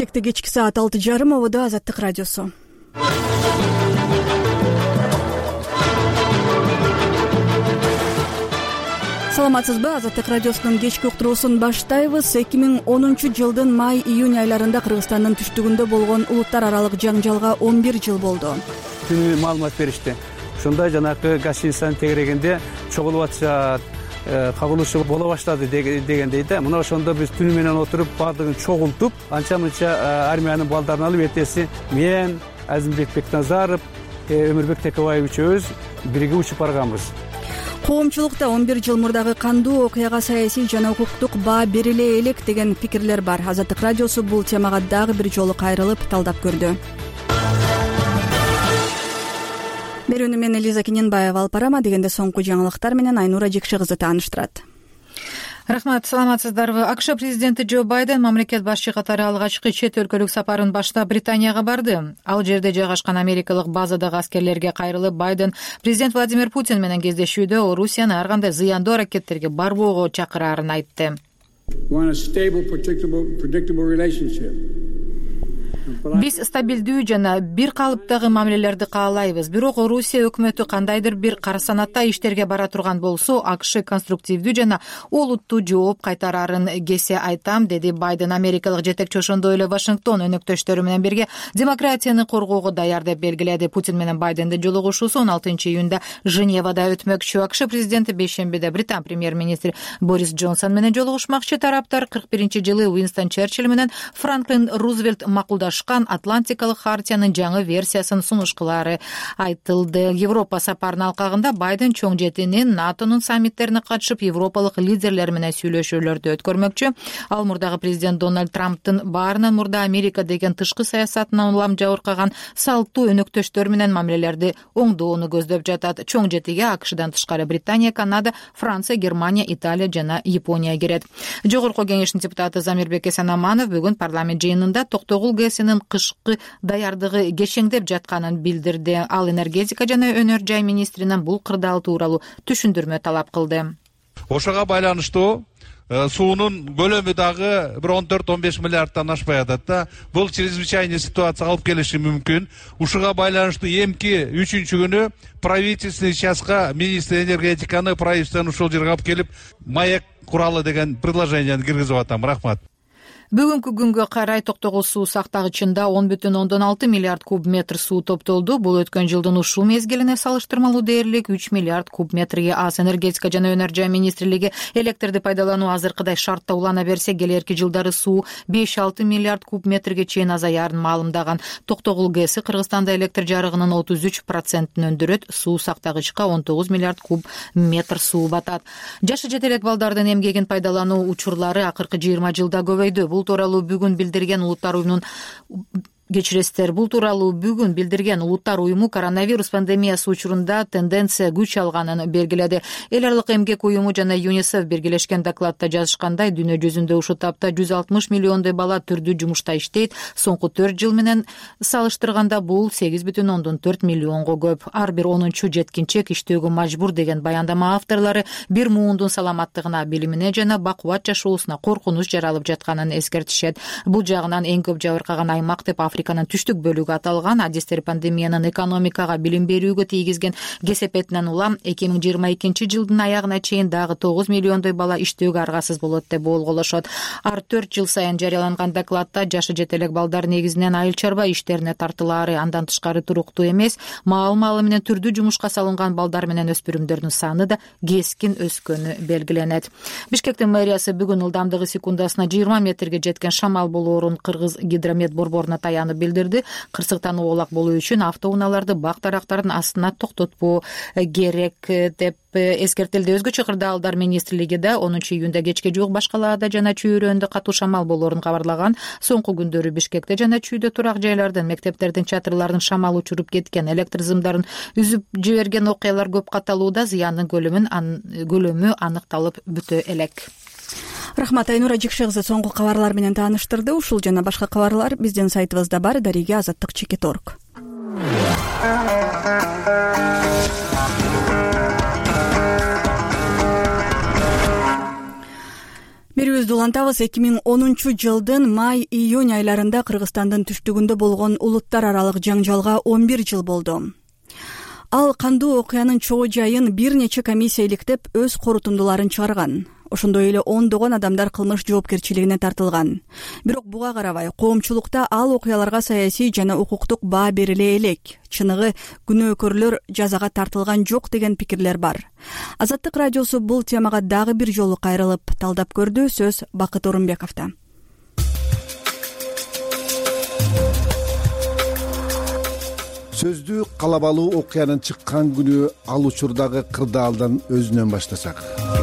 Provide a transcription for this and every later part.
Бишкекте кечки саат 6:30 ободо Азаттык радиосу. Саламатсызбы? Азаттык радиосунун кечки уктуруусун баштайбыз. 2010-жылдын май-июнь айларында Кыргызстандын түштүгүндө болгон улуттар аралык жаңжалга 11 жыл болду. Түнү маалымат беришти. Ошондо жанакы гостиницанын тегерегинде чогулуп атышат, кагылышы боло баштады дегендей да. Мына ошондо биз түнү менен отуруп баардыгын чогултуп, анча-мынча армиянын балдарын алып эртеси мен, Азимбек Бекназаров, Өмүрбек Текебаев үчөөбүз бирге учуп барганбыз. Коомчулукта 11 жыл мурдагы кандуу окуяга саясий жана укуктук баа бериле элек деген пикирлер бар. Азаттык радиосу бул темага дагы бир жолу кайрылып талдап көрдү. Берүүнү мен Элиза Кененбаева алып барам. Дегенде соңку жаңылыктар менен Айнура Жекше кызы тааныштырат. Рахмат, саламатсыздарбы? АКШ президенти Джо Байден мамлекет башчы катары алгачкы чет өлкөлүк сапарын баштап Британияга барды. Ал жерде жайгашкан америкалык базадагы аскерлерге кайрылып, Байден президент Владимир Путин менен кездешүүдө Орусияны ар кандай зыяндуу аракеттерге барбоого чакыраарын айтты. Биз стабилдүү жана бир калыптагы мамилелерди каалайбыз. Бирок Орусия өкмөтү кандайдыр бир карасанаттай иштерге бара турган болсо, АКШ конструктивдүү жана олуттуу жооп кайтарарын кесе айтам, деди Байден. Америкалык жетекчи ошондой эле Вашингтон өнөктөштөрү менен бирге демократияны коргоого даяр деп белгиледи. Путин менен Байдендин жолугушуусу 16-июнда Женевада өтмөкчү. АКШ президенти бейшембиде Британ премьер-министри Борис Джонсон менен жолугушмакчы. Тараптар 41-жылы Уинстон Черчилль менен Франклин Рузвельт макулдашкан Атлантикалык хартиянын жаңы версиясын сунушкылары айтылды. Европа сапарынын алкагында Байден чоң жетинин НАТОнун саммиттерине катышып, европалык лидерлер менен сүйлөшүүлөрдү өткөрмөкчү. Ал мурдагы президент Дональд Трамптын баарынан мурда Америка деген тышкы саясатынан улам жабыркаган салттуу өнөктөштөр менен мамилелерди оңдоону көздөп жатат. Чоң жетиге АКШдан тышкары Британия, Канада, Франция, Германия, Италия жана Япония кирет. Жогорку кеңештин депутаты Замирбек Эсенаманов бүгүн парламент жыйынында Токтогул ГЭСинин кышкы даярдыгы кешеңдеп жатканын билдирди. Ал энергетика жана өнөр жай министринен бул кырдаал тууралуу түшүндүрмө талап кылды. Ошого байланыштуу суунун көлөмү дагы 14-15 миллиардтан ашпай атат да. Бул чрезвычайный ситуация алып келиши мүмкүн. Ушуга байланыштуу эмки 3-күнү правительственный частка министр энергетиканы правительстводон ушул жерге алып келип маек куралы деген предложенияны киргизип атам. Рахмат. Бүгүнкү күнгө карай Токтогул суу сактагычында 10,6 миллиард куб метр суу топтолду. Бул өткөн жылдын ушул мезгилине салыштырмалуу дээрлик 3 миллиард куб метрге аз. Энергетика жана өнөр жай министрлиги электрди пайдалануу азыркыдай шартта улана берсе, келерки жылдары суу 5-6 миллиард куб метрге чейин азаярын маалымдаган. Токтогул ГЭСи Кыргызстанда электр жарыгынын 33%-ын өндүрөт. Суу сактагычка 19 миллиард куб метр суу батат. Жашы жете элек балдардын эмгегин пайдалануу учурлары акыркы 20 жылда көбөйдү. Бул тууралуу бүгүн билдирген Улуттар уюму коронавирус пандемиясы учурунда тенденция күч алганын белгиледи. Эл аралык эмгек уюму жана ЮНИСЕФ биргелешкен докладта жазышкандай, дүйнө жүзүндө ушул тапта 160 миллиондой бала түрдүү жумушта иштейт. Соңку 4 жыл менен салыштырганда бул 8,4 миллионго көп. Ар бир 10-чу жеткинчек иштөөгө мажбур деген баяндама авторлору бир муундун саламаттыгына, билимине жана бакубат жашоосуна коркунуч жаралып жатканын эскертишет. Бул жагынан эң көп жабыркаган аймак деп Африканын түштүк бөлүгү аталган. Адистер пандемиянын экономикага, билим берүүгө тийгизген кесепетинен улам 2022 жылдын аягына чейин дагы 9 миллиондой бала иштөөгө аргасыз болот деп болголошот. Ар 4 жыл сайын жарыяланган докладта жашы жете элек балдар негизинен айыл чарба иштерине тартылаары, андан тышкары туруктуу эмес, маал-маалы менен түрдүү жумушка салынган балдар менен өспүрүмдөрдүн саны да кескин өскөнү белгиленет. Бишкектин мэриясы бүгүн ылдамдыгы секундасына 20 метрге жеткен шамал болоорун Кыргыз гидромет борборуна таянып билдирди. Кырсыктан оолак болуу үчүн автоунааларды бак дарактардын астына токтотпоо керек деп эскертилди. Өзгөчө кырдаалдар министрлиги да 10-июнда кечке жуук Башкалаада жана Чүйрөндө катуу шамал болоорун кабарлаган. Соңку күндөрү Бишкекте жана Чүйдө турак жайлардан, мектептердин чатырларын шамал учуруп кеткен, электр зымдарын үзүп жиберген окуялар көп катталууда. Зыяндын көлөмү аныкталып бүтө элек. Рахмат, Айнура Жекше кызы соңку кабарлар менен тааныштырды. Ушул жана башка кабарлар биздин сайтыбызда бар. Дариге Азаттык.org. көзүбүздү улантабыз. 2010-жылдын май-июнь айларында Кыргызстандын түштүгүндө болгон улуттар аралык жаңжалга 11 жыл болду. Ал кандуу окуянын чогуу жайын бир нече комиссия иликтеп өз корутундуларын чыгарган. Ошондой эле ондогон адамдар кылмыш жоопкерчилигине тартылган. Бирок буга карабай, коомчулукта ал окуяларга саясий жана укуктук баа бериле элек. Чыныгы күнөөкөрлөр жазага тартылган жок деген пикирлер бар. Азаттык радиосу бул темага дагы бир жолу кайрылып талдап көрдү. Сөз Бакыт Орунбековдо. Сөздү калабалуу окуянын чыккан күнү ал учурдагы кырдаалдан өзүнөн баштасак.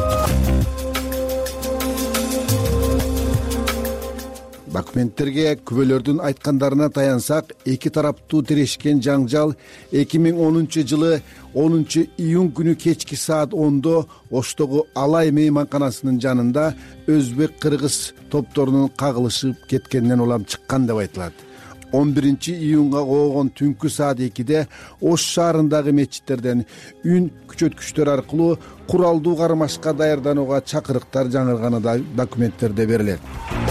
Документтерге күбөлөрдүн айткандарына таянсак, эки тараптуу тирешкен жаңжал 2010-жылы 10-июнь күнү кечки саат 10-до Оштогу Алай мейманканасынын жанында өзбек-кыргыз топторунун кагылышып кеткенинен улам чыккан деп айтылат. 11-июнга коогон түнкү саат 2-де Ош шаарындагы мечиттерден үн күчөткүчтөр аркылуу куралдуу кармашка даярданууга чакырыктар жаңырганы да документтерде берилет.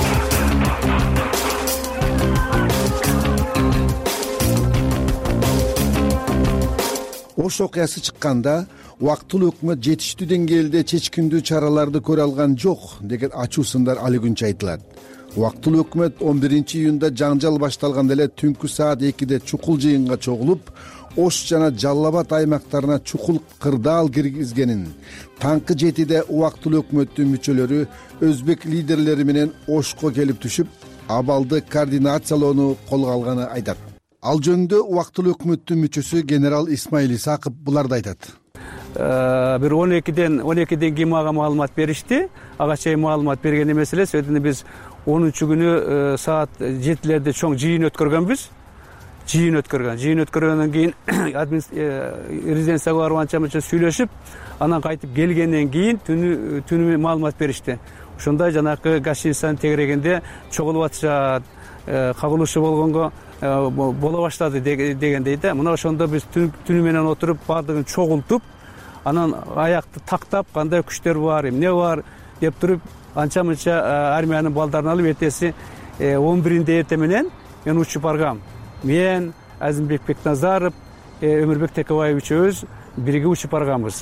Ош окуясы чыкканда убактылуу өкмөт жетиштүү деңгээлде чечкиндүү чараларды көрө алган жок деген ачуусундар али күнчө айтылат. Убактылуу өкмөт 11-июнда жаңжал башталганда эле түнкү саат 2-де чукул жыйынга чогулуп, Ош жана Жалал Абад аймактарына чукул кырдаал киргизгенин, таңкы 7-де убактылуу өкмөттүн мүчөлөрү өзбек лидерлери менен Ошко келип түшүп, абалды координациялоону колго алганы айтат. Ал жөнүндө убактылуу өкмөттүн мүчөсү генерал Исмаил Исаков буларды айтат. Бир 12ден кийин мага маалымат беришти. Ага чейин маалымат берген эмес эле. Сөйдүнө биз 10-күнү саат 7-лерде чоң жыйын өткөргөнбүз. Жыйын өткөргөндөн кийин резиденцияга барып анча-мынча сүйлөшүп, анан кайтып келгенден кийин түнү маалымат беришти. Ошондой жанакы гостиницанын тегерегинде чогулуп атышат, кагылышы болгонго боло баштады дегендей да. Мына ошондо биз түнү менен отуруп баардыгын чогултуп, анан аякты тактап, кандай күчтөр бар, эмне бар деп туруп, анча-мынча армиянын балдарын алып эртеси 11-inde эрте менен мен учуп баргам. Мен Азимбек Бекназаров, Өмүрбек Текебаев үчөөбүз бирге учуп барганбыз.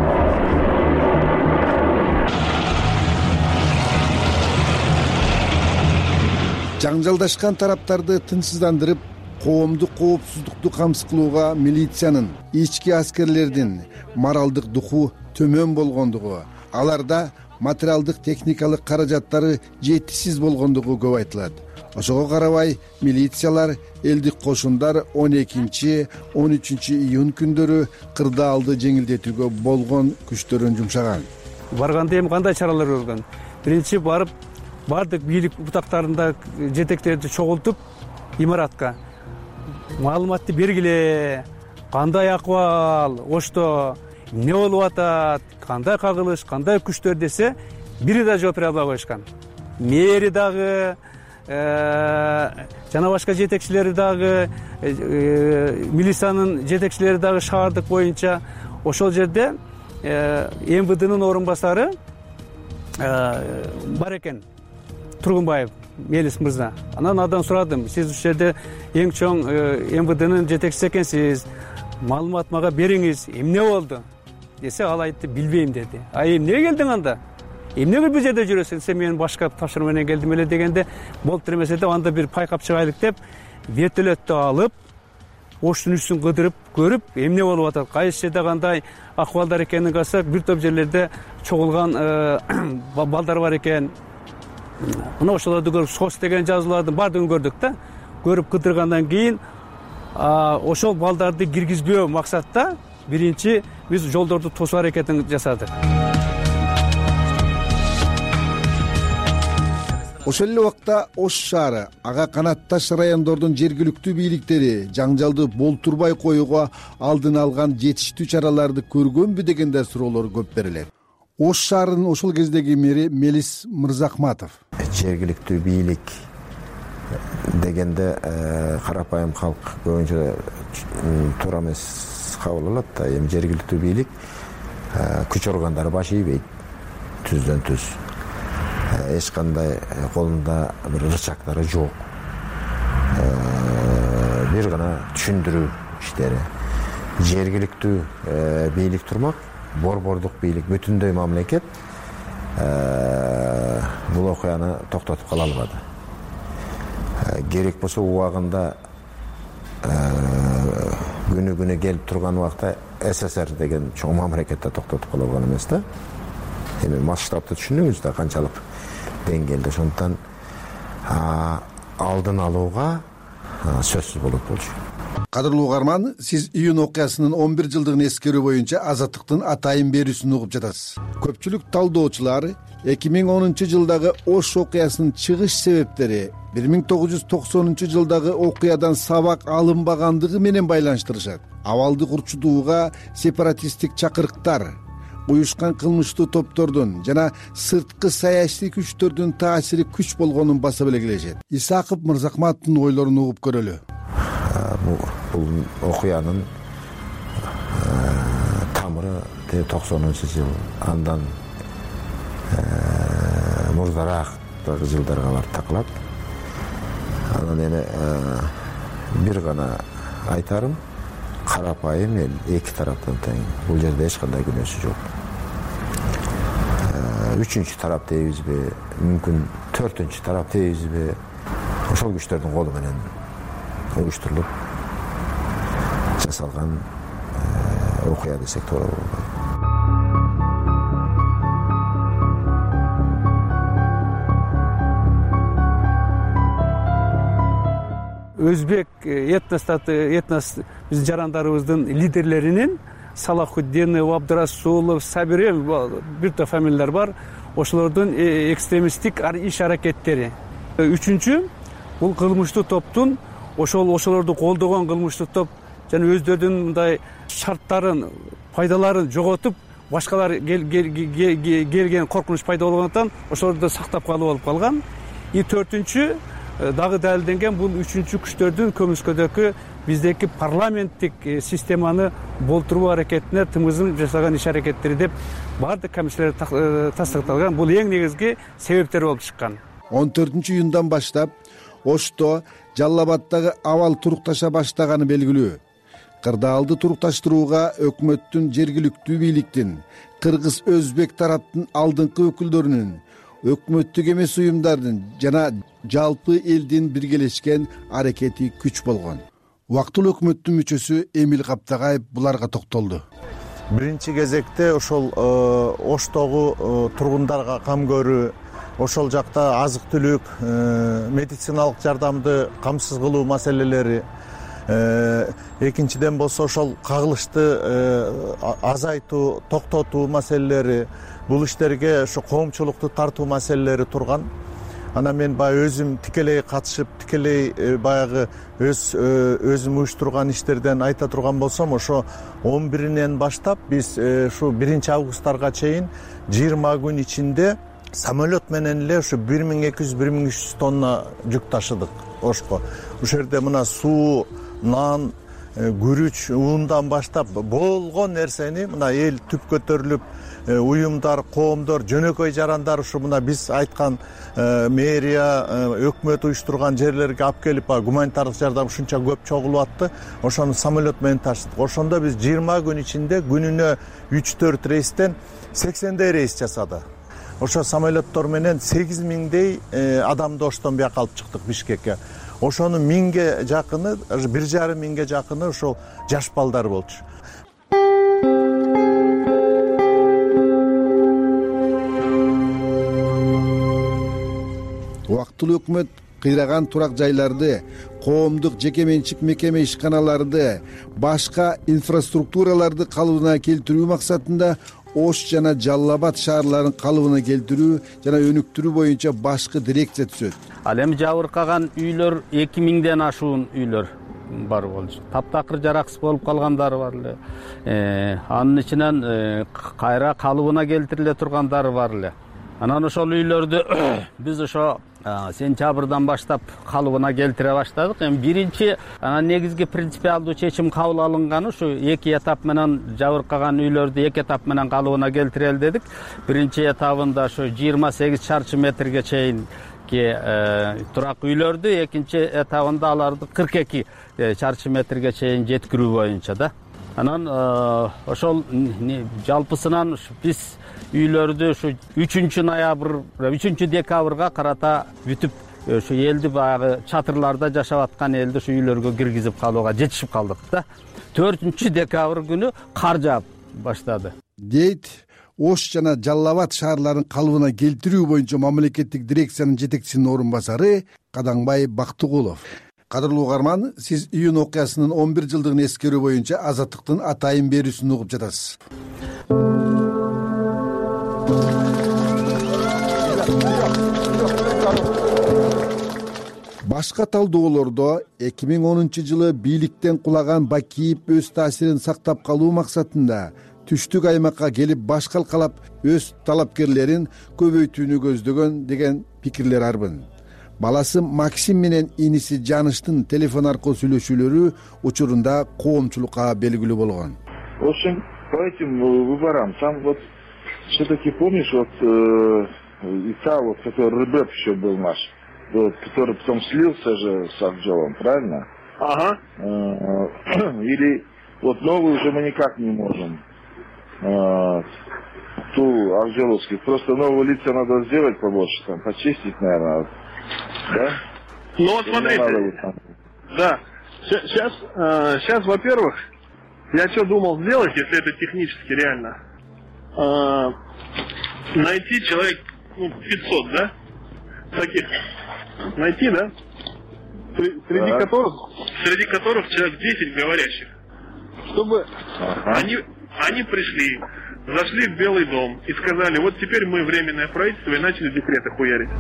Жаңжалдашкан тараптарды тынчсыздандырып, коомдук коопсуздукту камсыз кылууга милициянын, ички аскерлердин моралдык духу төмөн болгондугу, аларда материалдык техникалык каражаттары жетишсиз болгондугу көп айтылат. Ошого карабай милициялар, элдик кошундар 12-13-июнь күндөрү кырдаалды жеңилдетүүгө болгон күчтөрүн жумшаган. Барганда эми кандай чаралар көргөн? Биринчи барып, бардык бийлик бутактарында жетектерди чогултуп, имаратка маалыматты бергиле, кандай акыбал, Ошто эмне болуп атат, кандай кагылыш, кандай күчтөр десе, бири да жооп бере албай коюшкан. Мэри дагы, жана башка жетекчилери дагы, милициянын жетекчилери дагы шаардык боюнча ошол жерде МВДнын орун басары бар экен, Тургунбаев Мелис мырза. Анан адан сурадым, сиз ушул жерде эң чоң МВДнын жетекчиси экенсиз, маалымат мага бериңиз, эмне болду десе, ал айтты, билбейм деди. Эмне келдиң анда? Эмне бул жерде жүрөсүң? Сен менин башка тапшырма менен келдим эле дегенде, болуптур эмес деп, анда бир пайкап чыгайлык деп, вертолетту алып, Оштун үстүн кыдырып көрүп, эмне болуп атат, кайсы жерде кандай акыбалдар экенин карасак, бир топ жерлерде чогулган балдар бар экен. Мына ошолорду көрүп, СОС деген жазуулардын баардыгын көрдүк да. Көрүп кыдыргандан кийин ошол балдарды киргизбөө максатта биринчи биз жолдорду тосуу аракетин жасадык. Ошол эле убакта Ош шаары, ага канатташ райондордун жергиликтүү бийликтери жаңжалды болтурбай коюуга алдын алган жетиштүү чараларды көргөнбү дегендер суроолор көп берилет. Ош шаарынын ошол кездеги мэри Мелис Мырзахматов. Жергиликтүү бийлик дегенде карапайым калк көбүнчө туура эмес кабыл алат да. Эми жергиликтүү бийлик күч органдары баш ийбейт түздөн түз. эч кандай колунда бир ырчактары жок. Бир гана түшүндүрүү иштери. Жергиликтүү бийлик турмак, борбордук бийлик бүтүндөй мамлекет бул окуяны токтотуп кала албады. Керек болсо убагында күнү келип турган убакта СССР деген чоң мамлекетте токтотуп кала алган эмес да. Эми масштабты түшүнүңүз да канчалык деңгээлде. Ошондуктан алдын алууга сөзсүз болот болчу. Кадырлуу угарман, сиз июнь окуясынын 11 жылдыгын эскерүү боюнча Азаттыктын атайын берүүсүн угуп жатасыз. Көпчүлүк талдоочулар 2010 жылдагы Ош окуясынын чыгыш себептери 1990 жылдагы окуядан сабак алынбагандыгы менен байланыштырышат. Абалды курчутууга сепаратисттик чакырыктар, уюшкан кылмыштуу топтордун жана сырткы саясий күчтөрдүн таасири күч болгонун баса белгилешет. Исаков Мырзахматовдун ойлорун угуп көрөлү. Бул окуянын тамыры 90-жыл, андан мурдараак жылдарга барып такалат. Анан эми бир гана айтарым, карапайым эл эки тараптан тең. Бул жерде эч кандай күнөөсү жок. Үчүнчү тарап дейбизби, мүмкүн төртүнчү тарап дейбизби, ошол күчтөрдүн колу менен уюштурулуп жасалган окуя десек туура болот. Өзбек этнос биз жарандарыбыздын лидерлеринин Салахуддинов, Абдрасулов, Сабирев бир топ фамилиялар бар. Ошолордун экстремисттик иш аракеттери. Үчүнчү, бул кылмыштуу топтун ошолорду колдогон кылмыштуу топ жана өздөрүнүн мындай шарттарын, пайдаларын жоготуп, башкалар келген коркунуч пайда болгондуктан ошолорду сактап калып болуп калган. Төртүнчү, дагы далилденген, бул үчүнчү күчтөрдүн көмүскөдөгү биздеки парламенттик системаны болтуруу аракетине тымызын жасаган иш аракеттери деп баардык комиссиялар тастыкталган. Бул эң негизги себептер болуп чыккан. 14-июндан баштап Ошто, Жалал Абаддагы абал турукташа баштаганы белгилүү. Кырдаалды турукташтырууга өкмөттүн, жергиликтүү бийликтин, кыргыз, өзбек тараптын алдыңкы өкүлдөрүнүн, өкмөттүк эмес уюмдардын жана жалпы элдин биргелешкен аракети күч болгон. Убактылуу өкмөттүн мүчөсү Эмил Каптагаев буларга токтолду. Биринчи кезекте ошол Оштогу тургундарга кам көрүү, ошол жакта азык түлүк, медициналык жардамды камсыз кылуу маселелери, экинчиден болсо ошол кагылышты азайтуу, токтотуу маселелери, бул иштерге ошо коомчулукту тартуу маселелери турган. Анан мен баягы өзүм тикелей катышып, тикелей баягы өзүм уюштурган иштерден айта турган болсом, ошо 11-инен баштап биз ушу 1-августарга чейин 20 күн ичинде самолет менен эле ушу 1200-1300 тонна жүк ташыдык Ошко. Ушул жерде мына суу, нан, күрүч, ундан баштап болгон нерсени мына эл түп көтөрүлүп, уюмдар, коомдор, жөнөкөй жарандар ушу мына биз айткан мэрия, өкмөт уюштурган жерлерге алып келип, гуманитардык жардам ушунча көп чогулуп атты. Ошону самолет менен таштык. Ошондо биз 20 күн ичинде күнүнө 3-4 рейстен 80 рейс жасады. Ошо самолеттор менен 8000 адамды Оштон бияка алып чыктык Бишкекке. Ошонун 1000ге жакыны, 1,5 миңге жакыны ошол жаш балдар болчу. Убактылуу өкмөт кыйраган турак жайларды, коомдук жеке менчик мекеме ишканаларды, башка инфраструктураларды калыбына келтирүү максатында Ош жана Жалал Абад шаарларын калыбына келтирүү жана өнүктүрүү боюнча башкы дирекция түзөт. Ал эми жабыркаган үйлөр 2000ден ашуун үйлөр бар болчу. Таптакыр жараксыз болуп калгандары бар эле. Анын ичинен кайра калыбына келтириле тургандары бар эле. Анан ошол үйлөрдү биз ошо сентябрдан баштап калыбына келтире баштадык. Эми биринчи негизги принципиалдуу чечим кабыл алынганы ушу 2 этап менен жабыркаган үйлөрдү 2 этап менен калыбына келтирели дедик. Биринчи этабында ушу 28 чарчы метрге чейин турак үйлөрдү, экинчи этабында аларды 42 чарчы метрге чейин жеткирүү боюнча да. Анан ошол жалпысынан биз үйлөрдү ушу 3 декабрга карата бүтүп ушу элди баягы чатырларда жашап аткан элди ушу үйлөргө киргизип калууга жетишип калдык да. 4 декабрь күнү кар жаап баштады дейт Ош жана Жалал Абад шаарларын калыбына келтирүү боюнча мамлекеттик дирекциянын жетекчисинин орун басары Кадаңбай Бактыгулов. Кадырлуу угарман, сиз июнь окуясынын 11 жылдыгын эскерүү боюнча Азаттыктын атайын берүүсүн угуп жатасыз. Башка талдоолордо 2010 жылы бийликтен кулаган Бакиев өз таасирин сактап калуу максатында түштүк аймакка келип баш калкалап өз талапкерлерин көбөйтүүнү көздөгөн деген пикирлер арбын. Баласы Максим менен иниси Жаныштын телефон аркылуу сүйлөшүүлөрү учурунда коомчулукка белгилүү болгон. В общем, по этим выборам, там вот все-таки помнишь, вот Ица, вот который Рыбев еще был наш, вот, который потом слился же с Акжелом, правильно? Ага. Или вот новую уже мы никак не можем. Ту Акжеловских. Просто нового лица надо сделать побольше, там, почистить, наверное. Да? Ну вот смотрите. Да. Сейчас, во-первых, я что думал сделать, если это технически реально. Найти человек, 500, да? Таких. Найти, да? Среди которых человек 10 говорящих. Чтобы они пришли, зашли в Белый дом и сказали, вот теперь мы временное правительство, и начали декреты хуярить.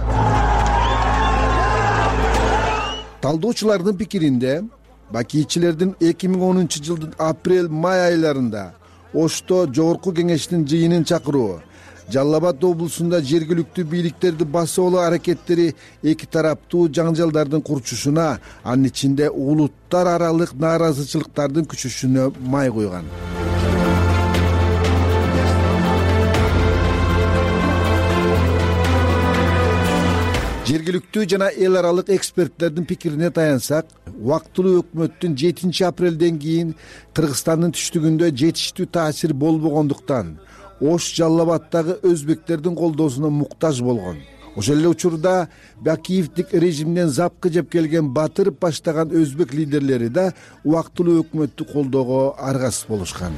Талдоочулардын пикиринде Бакиевчилердин 2010 жылдын апрель-май айларында Ошто жогорку кеңештин жыйынын чакыруу, Жалал Абад облусунда жергиликтүү бийликтерди басуулуу аракеттери эки тараптуу жаңжалдардын курчушуна, анын ичинде улуттар аралык нааразычылыктардын күчөшүнө май койгон. Жергиликтүү жана эл аралык эксперттердин пикирине таянсак, убактылуу өкмөттүн 7 апрелден кийин Кыргызстандын түштүгүндө жетиштүү таасир болбогондуктан Ош Жалал Абадтагы өзбектердин колдоосуна муктаж болгон. Ошол эле учурда Бакиевдик режимден запкы жеп келген Батыров баштаган өзбек лидерлери да убактылуу өкмөттү колдоого аргасыз болушкан.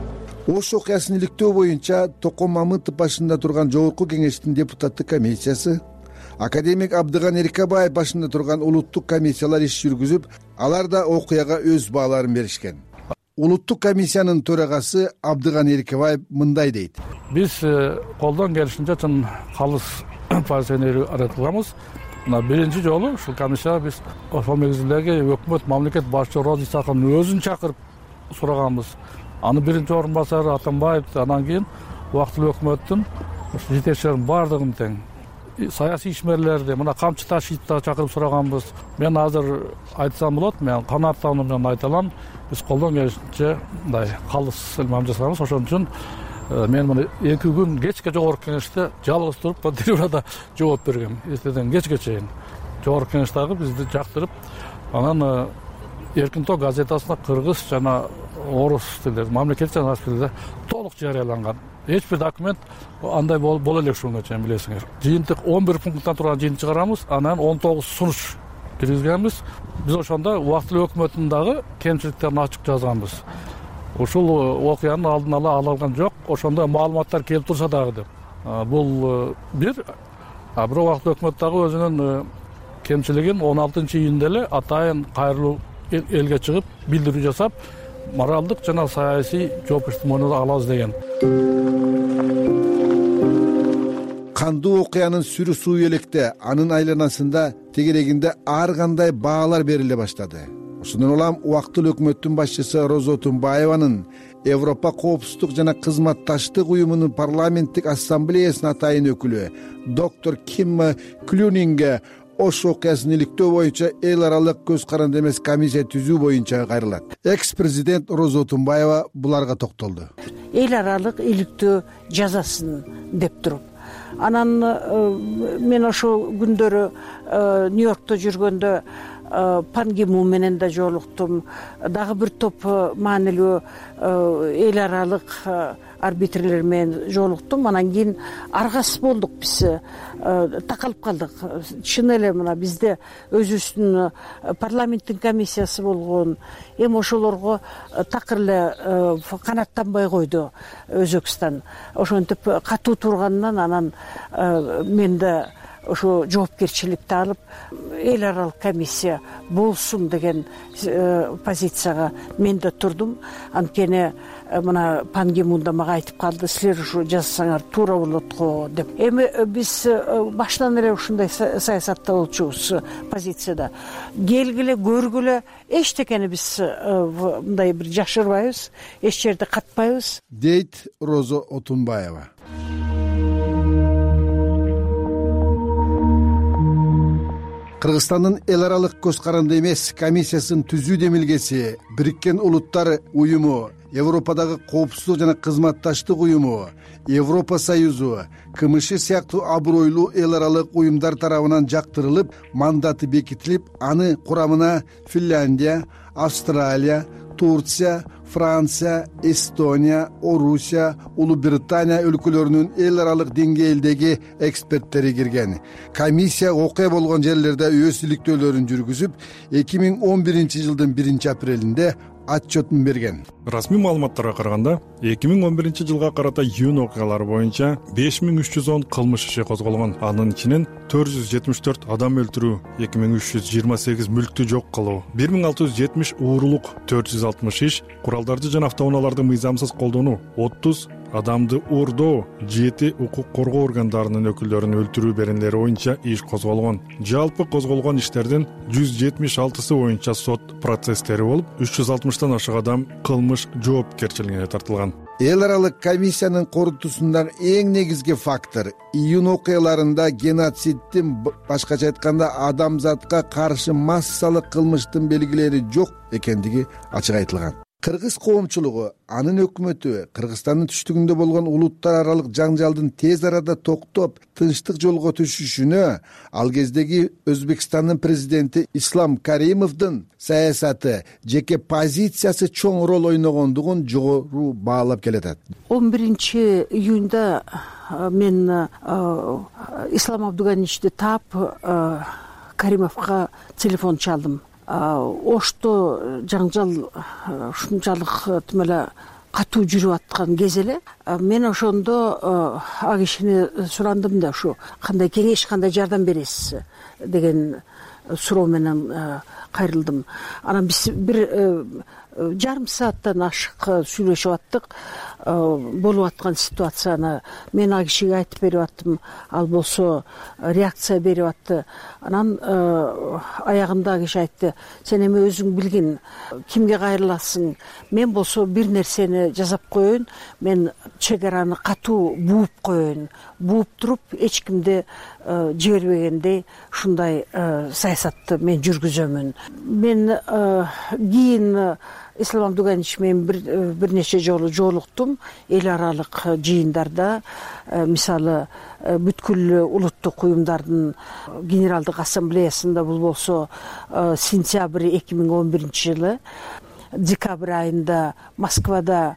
Ош окуясын иликтөө боюнча Током Мамытов башында турган жогорку кеңештин депутаттык комиссиясы, академик Абдыган Эркебаев башында турган улуттук комиссиялар иш жүргүзүп, алар да окуяга өз бааларын беришкен. Улуттук комиссиянын төрагасы Абдыган Эркебаев мындай дейт. Биз колдон келишинче чын калыс позиционер аратылганбыз. Мына биринчи жолу ушул комиссияга биз ошол негизиндеги өкмөт мамлекет башчы Роза Исаковдун өзүн чакырып сураганбыз. Аны биринчи орун басары Атамбаев, анан кийин убактылуу өкмөттүн жетекчилеринин баардыгын тең саясий ишмерлерди, мына Камчы Ташитти чакырып сураганбыз. Мен азыр айтсам болот, мен канааттануу менен айта алам. Биз колдон келишинче мындай калыс мамиле жасайбыз. Ошон үчүн мен мына 2 күн кечке жогорку кеңеште жалгыз туруп трибунада жооп бергем. Эртеден кечке чейин жогорку кеңештеги бизди жактырып, анан Эркин Тоо газетасында кыргыз жана орус тилдерде, мамлекет жана орус тилде толук жарыяланган. Эч бир документ андай боло элек ушунга чейин билесиңер. Жыйынтык 11 пункттан турган жыйын чыгарамыз, анан 19 сунуш киргизгенбиз. Биз ошондо убактылуу өкмөттүн дагы кемчиликтерин ачык жазганбыз. Ушул окуянын алдын ала алынган жок, ошондо маалыматтар келип турса дагы деп. Бул бир, бирок убактылуу өкмөт дагы өзүнүн кемчилигин 16-июнда эле атайын кайрылуу элге чыгып билдирүү жасап, моралдык жана саясий жоопкерчиликти алабыз деген. Кандуу окуянын сүрү суу электе, анын айланасында тегерегинде ар кандай баалар бериле баштады. Ошондон улам убактылуу өкмөттүн башчысы Роза Тумбаеванын Европа коопсуздук жана кызматташтык уюмунун парламенттик ассамблеясынын атайын өкүлү доктор Ким Клюнинге Ош окуясын иликтөө боюнча эл аралык көз каранды эмес комиссия түзүү боюнча кайрылат. Экс президент Роза Отунбаева буларга токтолду. Эл аралык иликтөө жазасын деп туруп, анан мен ошол күндөрү Нью-Йоркто жүргөндө Пан Ги Мун менен да жолуктум. Дагы бир топ маанилүү эл аралык арбитрлер менен жолуктум. Анан кийин аргасыз болдук, биз такалып калдык. Чын эле мына бизде өзүбүздүн парламенттин комиссиясы болгон, эми ошолорго такыр эле канаттанбай койду Өзбекстан. Ошентип катуу турганынан анан мен да ошо жоопкерчиликти алып, эл аралык комиссия болсун деген позицияга мен да турдум. Анткени мына Пан Ги Мун да мага айтып калды, силер ушу жазсаңар туура болот го деп. Эми биз баштан эле ушундай саясатта болчубуз, позицияда. Келгиле, көргүлө, эчтекени биз мындай бир жашырбайбыз, эч жерде катпайбыз, дейт Роза Отунбаева. Кыргызстандын эл аралык көз каранды эмес комиссиясынын түзүү демилгеси Бириккен Улуттар уюму, Европадагы коопсуздук жана кызматташтык уюму, Европа Союзу, КМШ сыяктуу абройлуу эл аралык уюмдар тарабынан жактырылып, мандаты бекитилип, аны курамына Финляндия, Австралия, Турция, Франция, Эстония, Орусия, Улуу Британия өлкөлөрүнүн эл аралык деңгээлдеги эксперттери кирген. Комиссия окуя болгон жерлерде өз иликтөөлөрүн жүргүзүп, 2011 жылдын 1-апрелинде отчетун берген. Расмий маалыматтарга караганда, 2011 жылга карата июнь окуялары боюнча 5310 кылмыш иши козголгон. Анын ичинен 474 адам өлтүрүү, 2328 мүлктү жок кылуу, 1670 уурулук, 460 иш, куралдарды жана автоунааларды мыйзамсыз колдонуу, 30 адамды уурдоо, 7 укук коргоо органдарынын өкүлдөрүн өлтүрүү беренелери боюнча иш козголгон. Жалпы козголгон иштердин 176сы боюнча сот процесстери болуп, 360тан ашык адам кылмыш жоопкерчилигине тартылган. Эл аралык комиссиянын корутуусундагы эң негизги фактор июнь окуяларында геноциддин, башкача айтканда адамзатка каршы массалык кылмыштын белгилери жок экендиги ачык айтылган. Кыргыз коомчулугу, анын өкмөтү Кыргызстандын түштүгүндө болгон улуттар аралык жаңжалдын тез арада токтоп, тынчтык жолго түшүшүнө, ал кездеги Өзбекстандын президенти Ислам Каримовдун саясаты, жеке позициясы чоң рол ойногондугун жогору баалап келатат. 11 июнда мен Ислам Абдуганичти таап, Каримовго телефон чалдым. Ошто жаңжал ушунчалык катуу жүрүп аткан кез эле мен ошондо а кишини сурандым да, ушу кандай кеңеш, кандай жардам бересиз деген суроо менен кайрылдым. Анан биз бир жарым сааттан ашык сүйлөшүп аттык. Болуп аткан ситуацияны мен а кишиге айтып берип аттым, ал болсо реакция берип атты. Анан аягында киши айтты, сен эми өзүң билгин, кимге кайрыласың? Мен болсо бир нерсени жасап коеюн, мен чек араны катуу бууп коеюн, бууп туруп эч кимди жибербегендей ушундай саясатты мен жүргүзөмүн. Мен кийин Ислам Абдуганич менен бир нече жолу жолуктум эл аралык жыйындарда. Мисалы бүткүл улуттук уюмдардын генералдык ассамблеясында, бул болсо сентябрь 2011 жылы, декабрь айында Москвада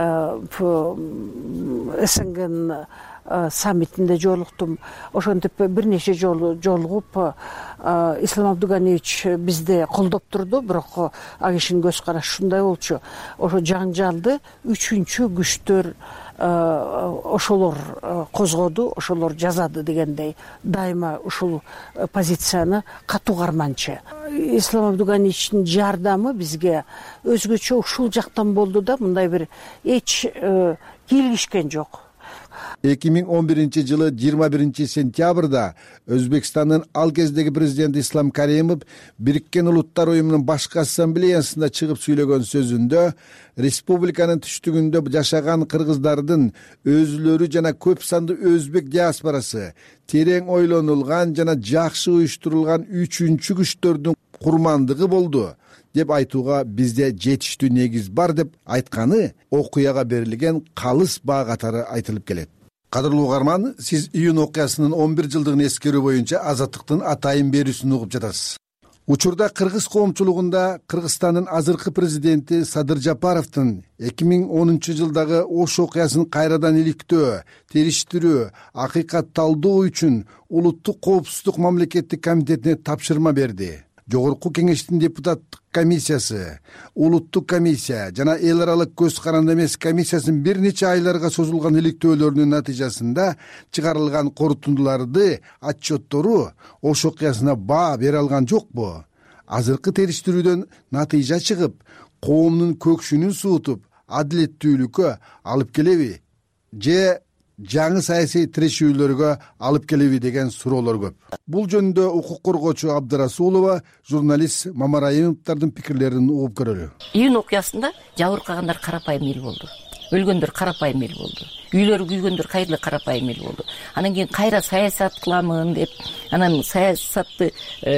СНГнын саммитинде жолуктум. Ошентип бир нече жолу жолугуп Ислам Абдуганиевич бизди колдоп турду, бирок а кишинин көз карашы ушундай болчу. Ошо жаңжалды үчүнчү күчтөр ошолор козгоду, ошолор жазады дегендей дайыма ушул позицияны катуу карманчы. Ислам Абдуганиевичтин жардамы бизге өзгөчө ушул жактан болду да, мындай бир эч кийлигишкен жок. 2011-жылы 21-сентябрда Өзбекстандын ал кездеги президенти Ислам Каримов Бириккен Улуттар уюмунун башкы ассамблеясында чыгып сүйлөгөн сөзүндө республиканын түштүгүндө жашаган кыргыздардын өзүлөрү жана көп сандуу өзбек диаспорасы терең ойлонулган жана жакшы уюштурулган үчүнчү күчтөрдүн курмандыгы болду деп айтууга бизде жетиштүү негиз бар деп айтканы окуяга берилген калыс баа катары айтылып келет. Кадырлуу угарман, сиз июнь окуясынын 11 жылдыгын эскерүү боюнча Азаттыктын атайын берүүсүн угуп жатасыз. Учурда кыргыз коомчулугунда Кыргызстандын азыркы президенти Садыр Жапаровдун 2010 жылдагы Ош окуясын кайрадан иликтөө, териштирүү, акыйкатталдоо үчүн Улуттук коопсуздук мамлекеттик комитетине тапшырма берди. Жогорку кеңештин депутаттык комиссиясы, улуттук комиссия жана эл аралык көз каранды эмес комиссиясынын бир нече айларга созулган иликтөөлөрүнүн натыйжасында чыгарылган корутундуларды, отчеттору Ош окуясына баа бере алган жокпу? Азыркы териштирүүдөн натыйжа чыгып, коомдун көкшүнүн суутуп, адилеттүүлүккө алып келеби? Же жаңы саясий тирешүүлөргө алып келеби деген суроолор көп. Бул жөнүндө укук коргоочу Абдырасулова, журналист Мамараимовдун пикирлерин угуп көрөлү. Июнь окуясында жабыркагандар карапайым эл болду. Өлгөндөр карапайым эл болду. Үйлөрү күйгөндөр кайрылы карапайым эл болду. Анан кийин кайра саясат кыламын деп, анан саясатты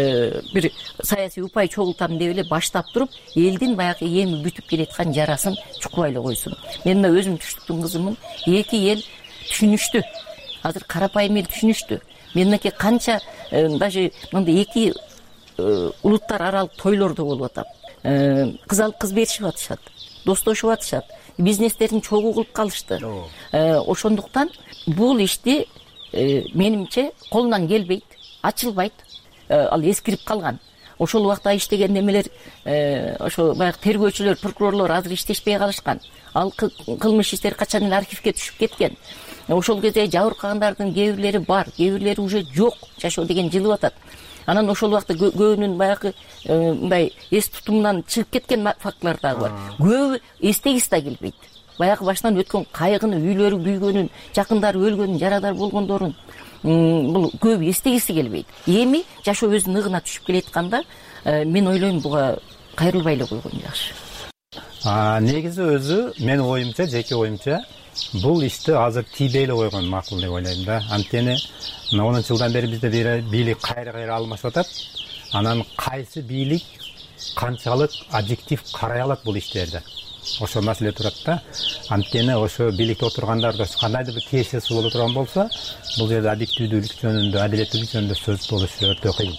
бир саясий упай чогултам деп эле баштап туруп, элдин баягы эми бүтүп келаткан жарасын чукпай эле койсун. Мен мына өзүм түштүктүн кызымын. Эки эл түшүнүштү. Азыр карапайым эл түшүнүштү. Меники канча даже мындай эки улуттар аралык тойлордо болуп атат. Кыз алып кыз беришип атышат. Достошуп атышат. Бизнестерин чогуу кылып калышты. Ошондуктан бул ишти менимче колунан келбейт, ачылбайт. Ал эскирип калган. Ошол убакта иштеген немелер, ошо баягы тергөөчүлөр, прокурорлор азыр иштешпей калышкан. Ал кылмыш иштери качан эле архивге түшүп кеткен. Ошол кезде жабыркагандардын кээ бирлери бар, кээ бирлери уже жок, жашоо деген жылып атат. Анан ошол убакта көбүнүн баягы мындай эс тутумунан чыгып кеткен фактылар дагы бар. Көбү эстегиси да келбейт. Баягы башынан өткөн кайгыны, үйлөрү күйгөнүн, жакындары өлгөнүн, жарадар болгондорун бул көбү эстегиси келбейт. Эми жашоо өзүнүн ыгына түшүп келатканда мен ойлойм буга кайрылбай эле койгон жакшы. Негизи өзү менин оюмча, жеке оюмча бул ишти азыр тийбей эле койгон макул деп ойлойм да. Анткени 10 жылдан бери бизде бийлик кайра алмашып атат. Анан кайсы бийлик канчалык объектив карай алат бул иштерди? Ошо маселе турат да. Анткени ошо бийликте отургандар кандайдыр бир тиешеси боло турган болсо, бул жерде объективдүүлүк жөнүндө, адилеттүүлүк жөнүндө сөз болушу өтө кыйын.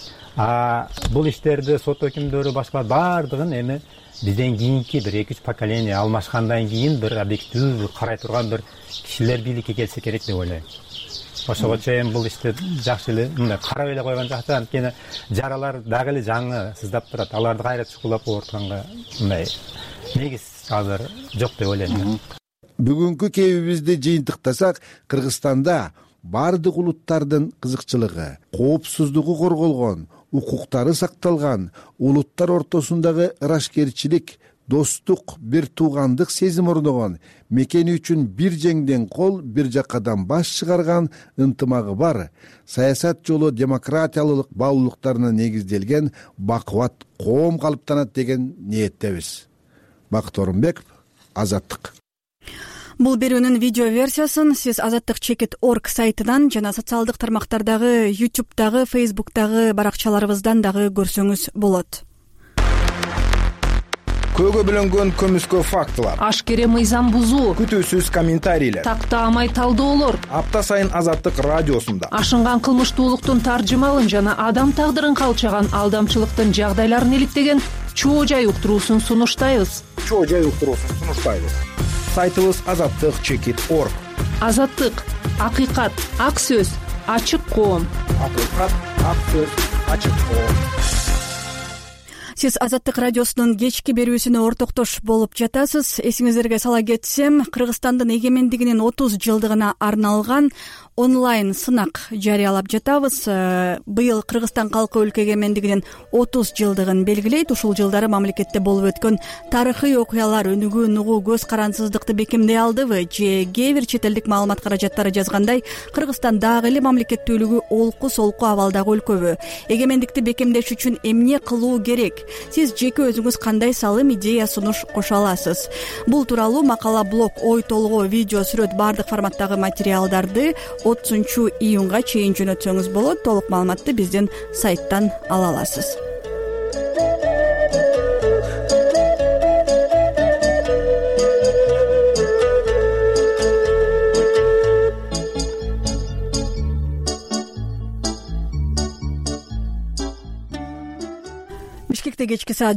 Бул иштерди сот өкүмдөрү башка бардыгын эми бизден кийинки бир 2-3 поколение алмашкандан кийин бир объективдүү карай турган бир кишилер бийликке келсе керек деп ойлойм. Ошого чейин бул ишти жакшы эле мындай карап эле койгон жакшы, анткени жаралар дагы эле жаңы сыздап турат. Аларды кайра чукулап оортканга мындай негиз азыр жок деп ойлойм. Бүгүнкү кебибизди жыйынтыктасак, Кыргызстанда бардык улуттардын кызыкчылыгы, коопсуздугу корголгон, укуктары сакталган, улуттар ортосундагы ырашкерчилик, достук, бир туугандык сезим орногон, мекени үчүн бир жеңден кол, бир жаккадан баш чыгарган ынтымагы бар, саясат жолу демократиялык баалуулуктарына негизделген бакубат коом калыптанат деген ниеттебиз. Бакыт Орунбеков, Азаттык. Бул берүүнүн видео версиясын сиз azattik.org сайтынан жана социалдык тармактардагы, YouTube'дагы, Facebook'дагы баракчаларыбыздан дагы көрсөңүз болот. Көөгө бөлөнгөн көмүскө фактылар, ашкере мыйзам бузуу, күтүүсүз комментарийлер, тактаамай талдоолор апта сайын Азаттык радиосунда ашынган кылмыштуулуктун таржымалын жана адам тагдырын калчаган алдамчылыктын жагдайларын иликтеген чоо жай уктуруусун сунуштайбыз. Сайтыбыз azattik.org. Азаттык, акыйкат, ак сөз, ачык коом. Акыйкат, ак сөз, ачык коом. Сиз Азаттык радиосунун кечки берүүсүнө ортоктош болуп жатасыз. Эсиңиздерге сала кетсем, Кыргызстандын эгемендигинин 30 жылдыгына арналган онлайн сынак жарыялап жатабыз. Быйыл Кыргызстан калкы өлкөгө эмендигинин 30 жылдыгын белгилейт. Ушул жылдары мамлекетте болуп өткөн тарыхый окуялар өнүгүү нугуу көз карансыздыкты бекемдей алдыбы же кээ бир чет элдик маалымат каражаттары жазгандай Кыргызстан дагы эле мамлекеттүүлүгү олку солку абалдагы өлкөбү? Эгемендикти бекемдеш үчүн эмне кылуу керек? Сиз жеке өзүңүз кандай салым, идея, сунуш кошо аласыз? Бул тууралуу макала, блог, ой толгоо, видео, сүрөт баардык форматтагы материалдарды 30 июнга чейин жөнөтсөңүз болот. Толук маалыматты биздин сайттан ала аласыз. Бишкекте кечки саат